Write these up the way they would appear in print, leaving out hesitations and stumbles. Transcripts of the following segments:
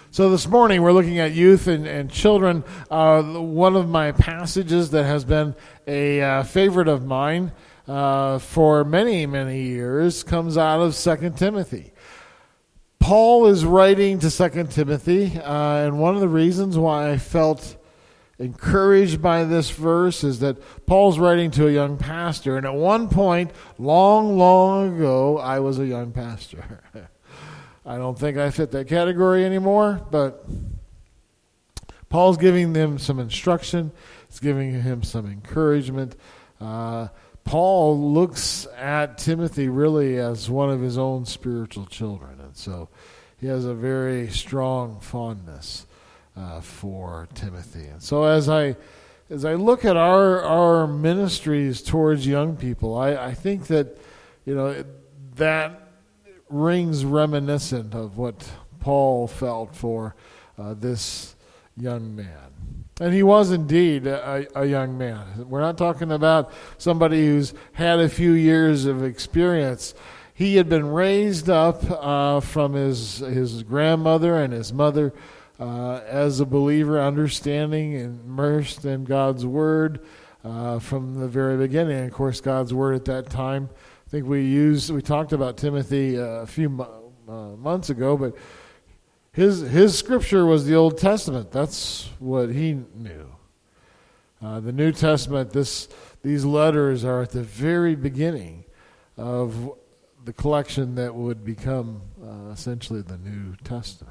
So this morning we're looking at youth and children. One of my passages that has been a favorite of mine for many, many years comes out of 2 Timothy. Paul is writing to 2 Timothy, and one of the reasons why I felt encouraged by this verse is that Paul's writing to a young pastor, and at one point, long, long ago, I was a young pastor. I don't think I fit that category anymore, but Paul's giving them some instruction. He's giving him some encouragement. Paul looks at Timothy really as one of his own spiritual children, and so he has a very strong fondness for Timothy. And so as I look at our ministries towards young people, I think that that rings reminiscent of what Paul felt for this young man. And he was indeed a young man. We're not talking about somebody who's had a few years of experience. He had been raised up from his grandmother and his mother as a believer, understanding and immersed in God's Word from the very beginning. And of course, God's Word at that time, I think we talked about Timothy a few months ago, but his scripture was the Old Testament. That's what he knew. The New Testament, these letters are at the very beginning of the collection that would become essentially the New Testament.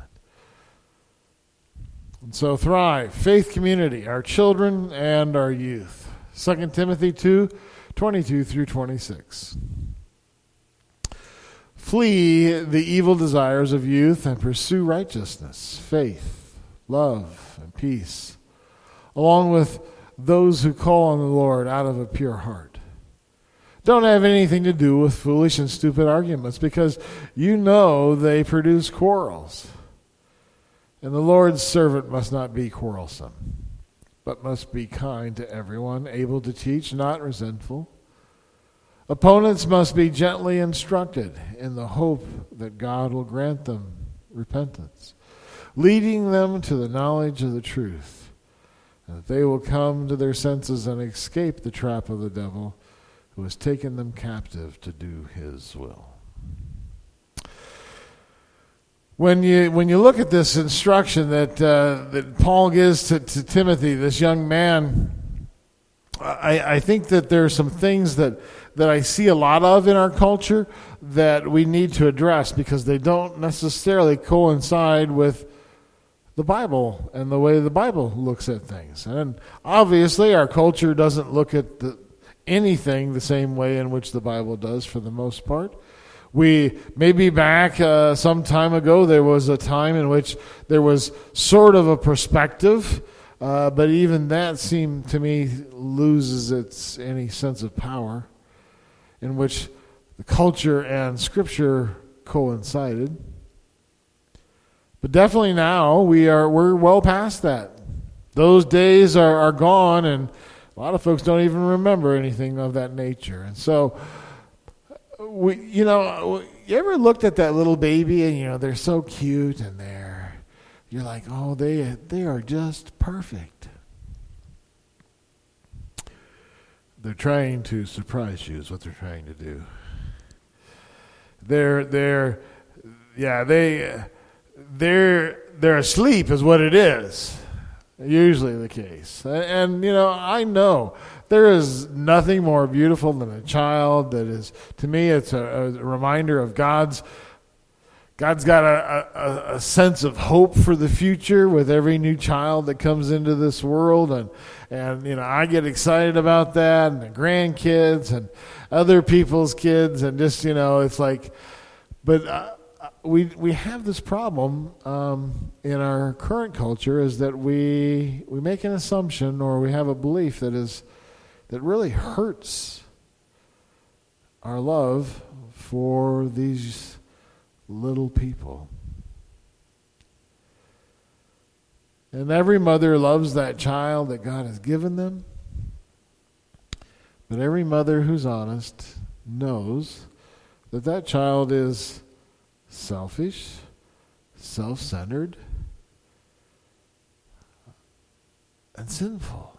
And so Thrive, Faith Community, our children and our youth. 2 Timothy 2:22 through 26. Flee the evil desires of youth and pursue righteousness, faith, love, and peace, along with those who call on the Lord out of a pure heart. Don't have anything to do with foolish and stupid arguments, because you know they produce quarrels. And the Lord's servant must not be quarrelsome, but must be kind to everyone, able to teach, not resentful. Opponents must be gently instructed in the hope that God will grant them repentance, leading them to the knowledge of the truth, and that they will come to their senses and escape the trap of the devil, who has taken them captive to do his will. When you look at this instruction that Paul gives to Timothy, this young man, I think that there are some things that I see a lot of in our culture that we need to address, because they don't necessarily coincide with the Bible and the way the Bible looks at things. And obviously our culture doesn't look at anything the same way in which the Bible does for the most part. We maybe back some time ago, there was a time in which there was sort of a perspective, but even that seemed to me loses any sense of power, in which the culture and Scripture coincided. But definitely now we're well past that. Those days are gone, and a lot of folks don't even remember anything of that nature. And so, you ever looked at that little baby and they're so cute and you're like, oh, they are just perfect. They're trying to surprise you is what they're trying to do. They're asleep is what it is. Usually the case. And I know there is nothing more beautiful than a child that is, to me, it's a reminder of God's got a sense of hope for the future with every new child that comes into this world, and I get excited about that, and the grandkids and other people's kids, and just it's like, but we have this problem in our current culture, is that we make an assumption, or we have a belief that really hurts our love for these little people. And every mother loves that child that God has given them. But every mother who's honest knows that child is selfish, self-centered, and sinful.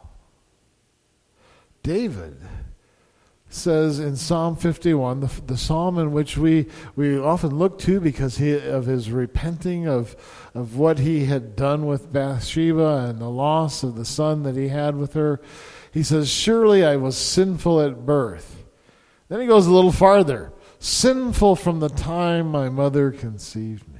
David says in Psalm 51, the psalm in which we often look to because of his repenting of what he had done with Bathsheba and the loss of the son that he had with her. He says, surely I was sinful at birth. Then he goes a little farther. Sinful from the time my mother conceived me.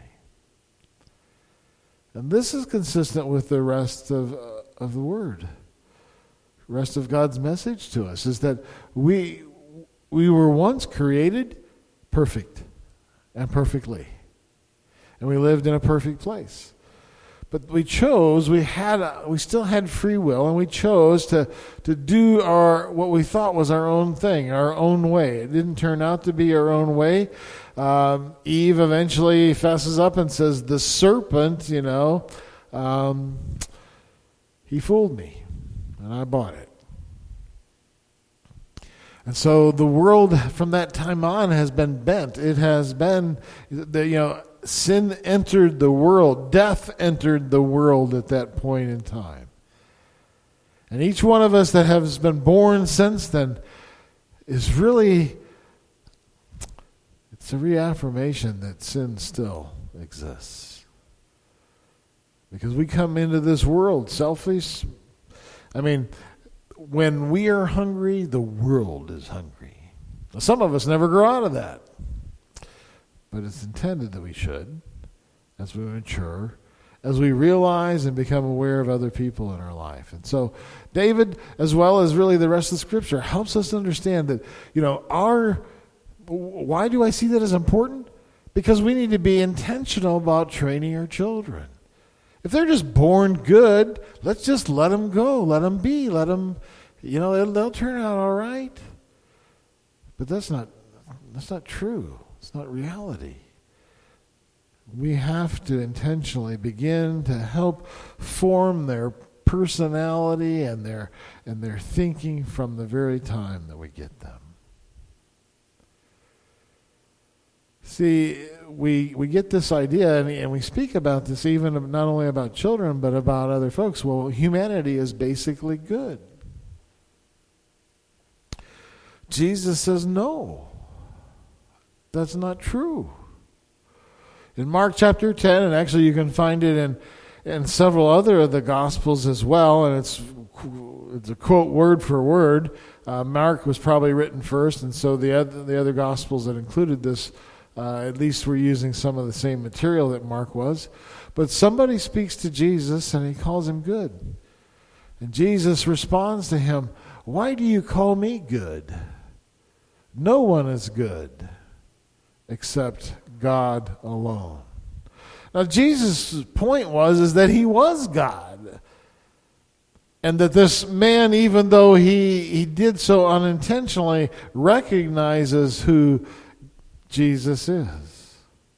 And this is consistent with the rest of the Word. The rest of God's message to us is that we were once created perfect and perfectly. And we lived in a perfect place. But we chose, we still had free will, and we chose to do what we thought was our own thing, our own way. It didn't turn out to be our own way. Eve eventually fesses up and says, the serpent, he fooled me, and I bought it. And so the world from that time on has been bent. It has been, sin entered the world. Death entered the world at that point in time. And each one of us that has been born since then is really, it's a reaffirmation that sin still exists. Because we come into this world selfish. When we are hungry, the world is hungry. Now, some of us never grow out of that. But it's intended that we should, as we mature, as we realize and become aware of other people in our life. And so David, as well as really the rest of the Scripture, helps us understand that, why do I see that as important? Because we need to be intentional about training our children. If they're just born good, let's just let them go, let them be, let them, they'll turn out all right. But that's not true. It's not reality. We have to intentionally begin to help form their personality and their thinking from the very time that we get them. See, we get this idea, and we speak about this even not only about children, but about other folks. Well, humanity is basically good. Jesus says no. That's not true. In Mark chapter 10, and actually you can find it in several other of the Gospels as well, and it's a quote word for word. Mark was probably written first, and so the other Gospels that included this, at least were using some of the same material that Mark was. But somebody speaks to Jesus, and he calls him good. And Jesus responds to him, why do you call me good? No one is good except God alone. Now, Jesus' point is that he was God. And that this man, even though he did so unintentionally, recognizes who Jesus is.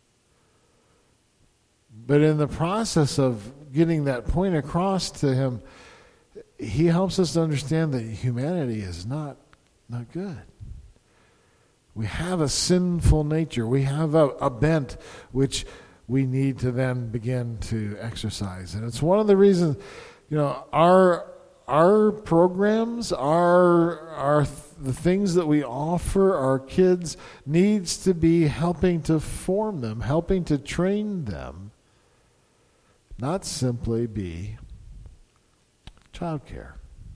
But in the process of getting that point across to him, he helps us to understand that humanity is not good. We have a sinful nature. We have a bent which we need to then begin to exercise. And it's one of the reasons, our programs, the things that we offer our kids needs to be helping to form them, helping to train them, not simply be childcare.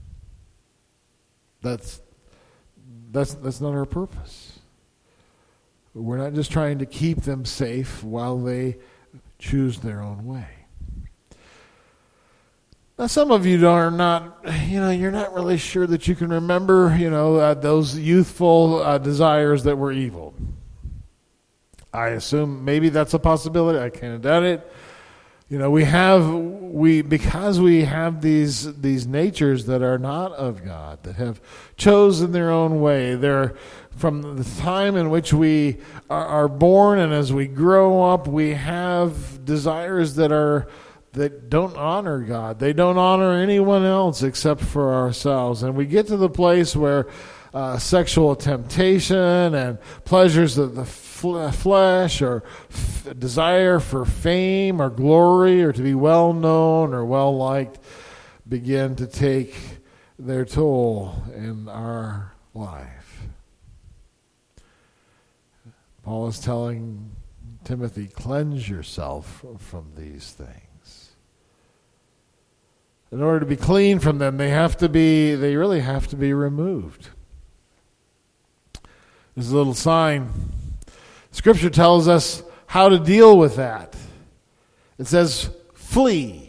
That's not our purpose. We're not just trying to keep them safe while they choose their own way. Now, some of you are not, you're not really sure that you can remember, those youthful desires that were evil. I assume maybe that's a possibility. I can't doubt it. Because we have these natures that are not of God, that have chosen their own way. They're from the time in which we are born, and as we grow up, we have desires that don't honor God. They don't honor anyone else except for ourselves. And we get to the place where sexual temptation and pleasures of the flesh, or desire for fame or glory or to be well known or well liked, begin to take their toll in our life. Paul is telling Timothy, cleanse yourself from these things. In order to be clean from them, they really have to be removed. There's a little sign. Scripture tells us how to deal with that. It says, flee.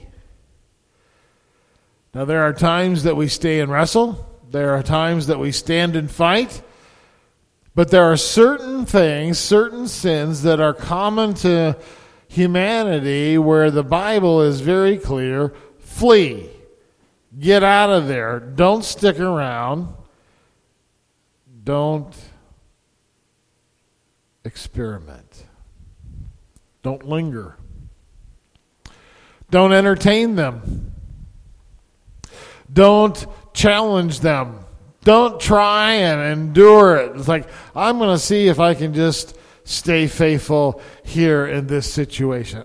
Now, there are times that we stay and wrestle. There are times that we stand and fight. But there are certain things, certain sins that are common to humanity where the Bible is very clear. Flee. Get out of there. Don't stick around. Don't experiment. Don't linger. Don't entertain them. Don't challenge them. Don't try and endure it. It's like, I'm going to see if I can just stay faithful here in this situation.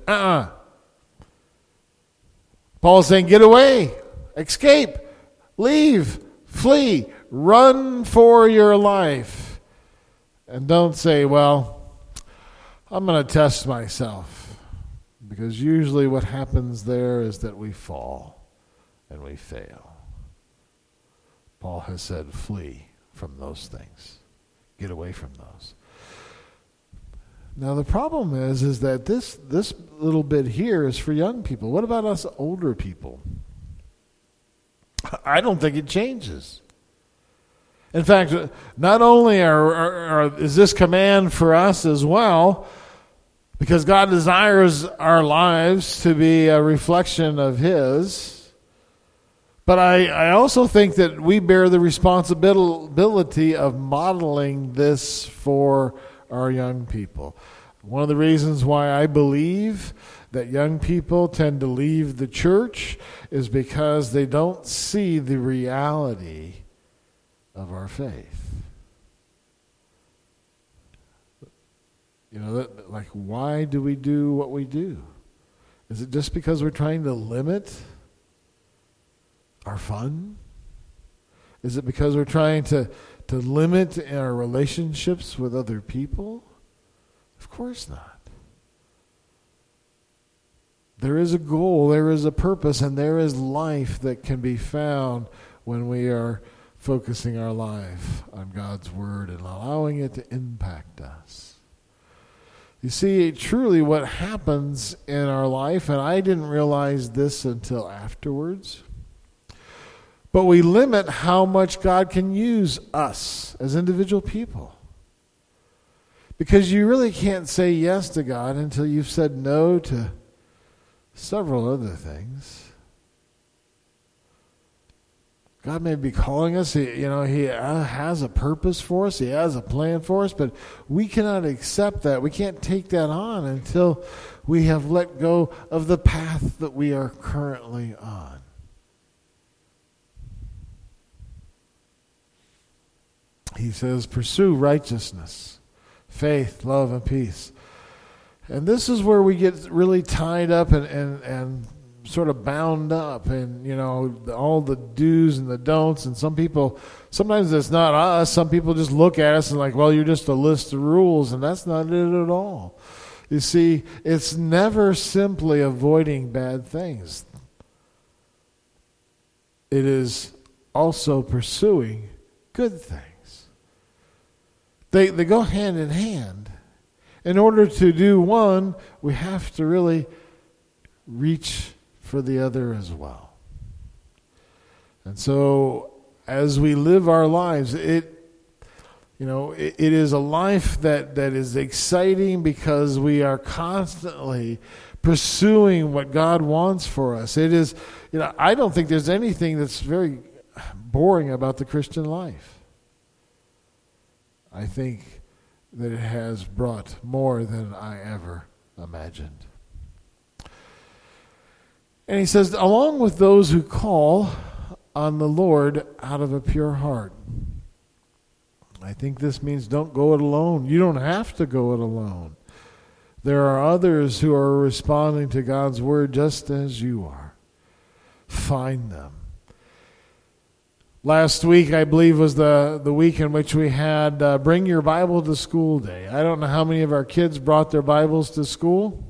Paul's saying, get away, escape, leave, flee, run for your life. And don't say, well, I'm going to test myself. Because usually what happens there is that we fall and we fail. Paul has said, flee from those things. Get away from those. Now the problem is that this little bit here is for young people. What about us older people? I don't think it changes. In fact, not only is this command for us as well, because God desires our lives to be a reflection of His, but I also think that we bear the responsibility of modeling this for our young people. One of the reasons why I believe that young people tend to leave the church is because they don't see the reality of our faith. You know, like, why do we do what we do? Is it just because we're trying to limit our fun? Is it because we're trying to limit our relationships with other people? Of course not. There is a goal, there is a purpose, and there is life that can be found when we are focusing our life on God's Word and allowing it to impact us. You see, truly what happens in our life, and I didn't realize this until afterwards, but we limit how much God can use us as individual people. Because you really can't say yes to God until you've said no to several other things. God may be calling us. He has a purpose for us. He has a plan for us, but we cannot accept that. We can't take that on until we have let go of the path that we are currently on. He says, pursue righteousness, faith, love, and peace. And this is where we get really tied up and sort of bound up in, all the do's and the don'ts. And sometimes it's not us. Some people just look at us and like, well, you're just a list of rules. And that's not it at all. You see, it's never simply avoiding bad things. It is also pursuing good things. They go hand in hand. In order to do one, we have to really reach for the other as well. And so as we live our lives, it is a life that is exciting because we are constantly pursuing what God wants for us. It is, I don't think there's anything that's very boring about the Christian life. I think that it has brought more than I ever imagined. And he says, along with those who call on the Lord out of a pure heart. I think this means don't go it alone. You don't have to go it alone. There are others who are responding to God's word just as you are. Find them. Last week, I believe, was the week in which we had Bring Your Bible to School Day. I don't know how many of our kids brought their Bibles to school,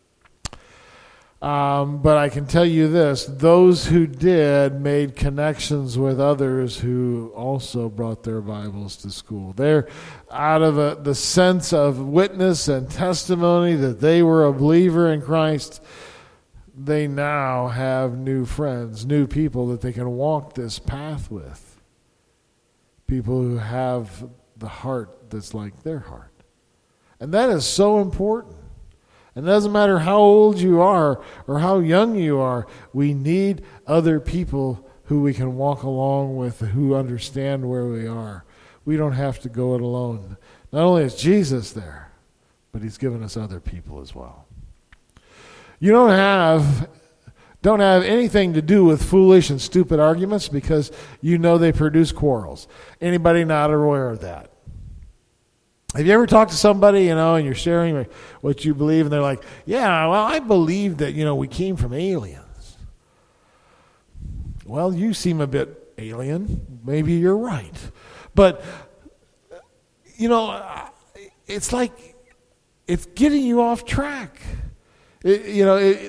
but I can tell you this. Those who did made connections with others who also brought their Bibles to school. They're out of the sense of witness and testimony that they were a believer in Christ. They now have new friends, new people that they can walk this path with. People who have the heart that's like their heart. And that is so important. And it doesn't matter how old you are or how young you are, we need other people who we can walk along with, who understand where we are. We don't have to go it alone. Not only is Jesus there, but he's given us other people as well. You don't have anything to do with foolish and stupid arguments because you know they produce quarrels. Anybody not aware of that? Have you ever talked to somebody, and you're sharing what you believe, and they're like, yeah, well, I believe that, we came from aliens. Well, you seem a bit alien. Maybe you're right. But, it's like it's getting you off track. I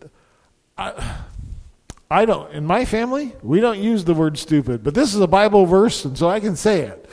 don't. In my family, we don't use the word stupid, but this is a Bible verse, and so I can say it.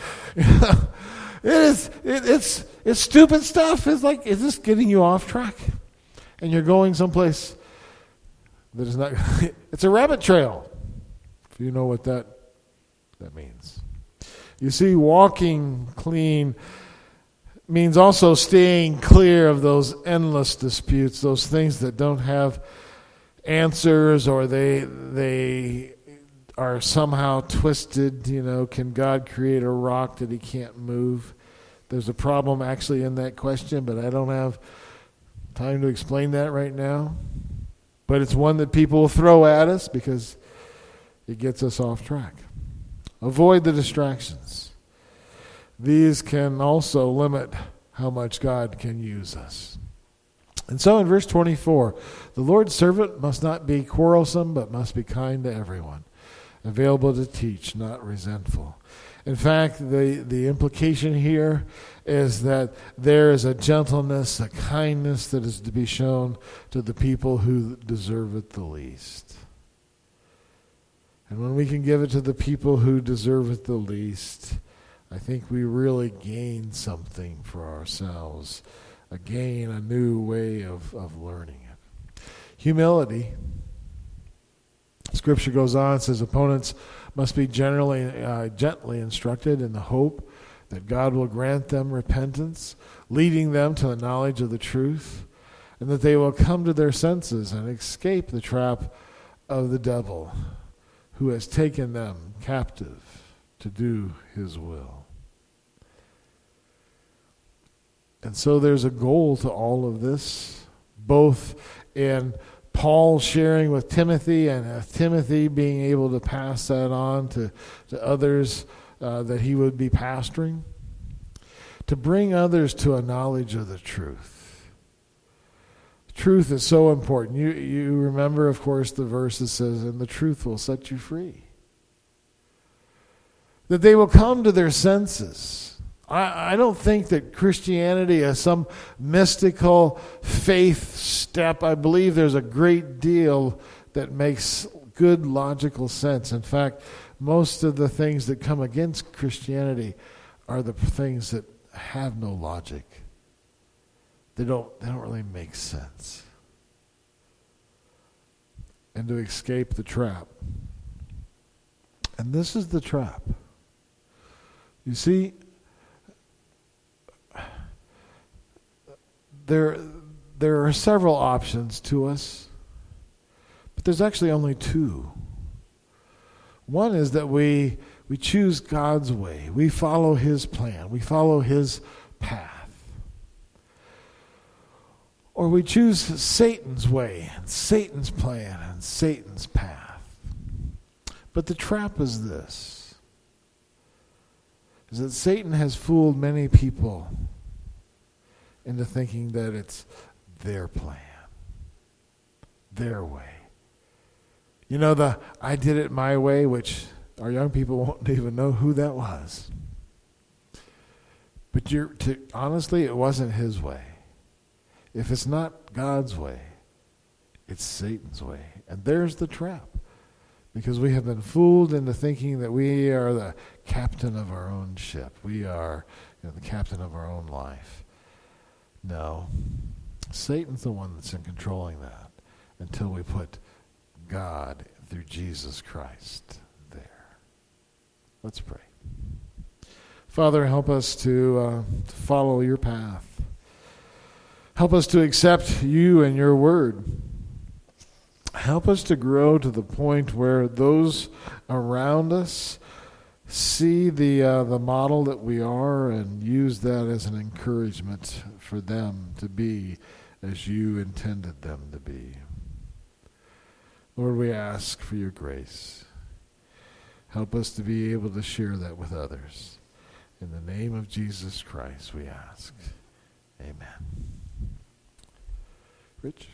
It's stupid stuff. It's like, is this getting you off track? And you're going someplace that is not. It's a rabbit trail. If you know what that means. You see, walking clean means also staying clear of those endless disputes, those things that don't have answers, or they are somehow twisted. Can God create a rock that he can't move? There's a problem actually in that question, but I don't have time to explain that right now. But it's one that people will throw at us because it gets us off track. Avoid the distractions. These can also limit how much God can use us. And so in verse 24, the Lord's servant must not be quarrelsome, but must be kind to everyone, available to teach, not resentful. In fact, the implication here is that there is a gentleness, a kindness that is to be shown to the people who deserve it the least. And when we can give it to the people who deserve it the least, I think we really gain something for ourselves, a new way of learning it. Humility. Scripture goes on, says opponents must be gently instructed in the hope that God will grant them repentance, leading them to the knowledge of the truth, and that they will come to their senses and escape the trap of the devil, who has taken them captive to do his will. And so there's a goal to all of this, both in Paul sharing with Timothy and Timothy being able to pass that on to others that he would be pastoring, to bring others to a knowledge of the truth. Truth is so important. You remember, of course, the verse that says, and the truth will set you free. That they will come to their senses. I don't think that Christianity is some mystical faith step. I believe there's a great deal that makes good logical sense. In fact, most of the things that come against Christianity are the things that have no logic. They don't really make sense. And to escape the trap. And this is the trap. You see, there are several options to us, but there's actually only two. One is that we choose God's way. We follow his plan. We follow his path. Or we choose Satan's way, and Satan's plan, and Satan's path. But the trap is this, is that Satan has fooled many people into thinking that it's their plan, their way. I did it my way, which Our young people won't even know who that was. But honestly, it wasn't his way. If it's not God's way, it's Satan's way. And there's the trap. Because we have been fooled into thinking that we are the captain of our own ship. We are the captain of our own life. No. Satan's the one that's in controlling that until we put God through Jesus Christ there. Let's pray. Father, help us to follow your path. Help us to accept you and your word. Help us to grow to the point where those around us see the model that we are and use that as an encouragement for them to be as you intended them to be. Lord, we ask for your grace. Help us to be able to share that with others. In the name of Jesus Christ, we ask. Amen. Rich?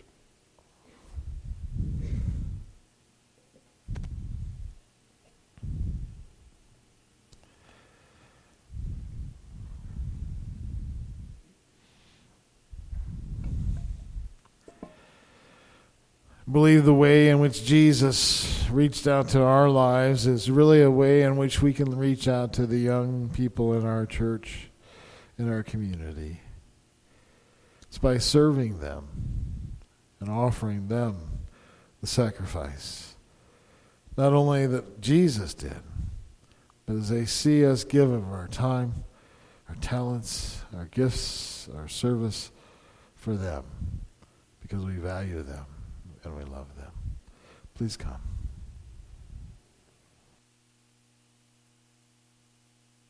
I believe the way in which Jesus reached out to our lives is really a way in which we can reach out to the young people in our church, in our community. It's by serving them and offering them the sacrifice. Not only that Jesus did, but as they see us give of our time, our talents, our gifts, our service for them, because we value them and we love them. Please come.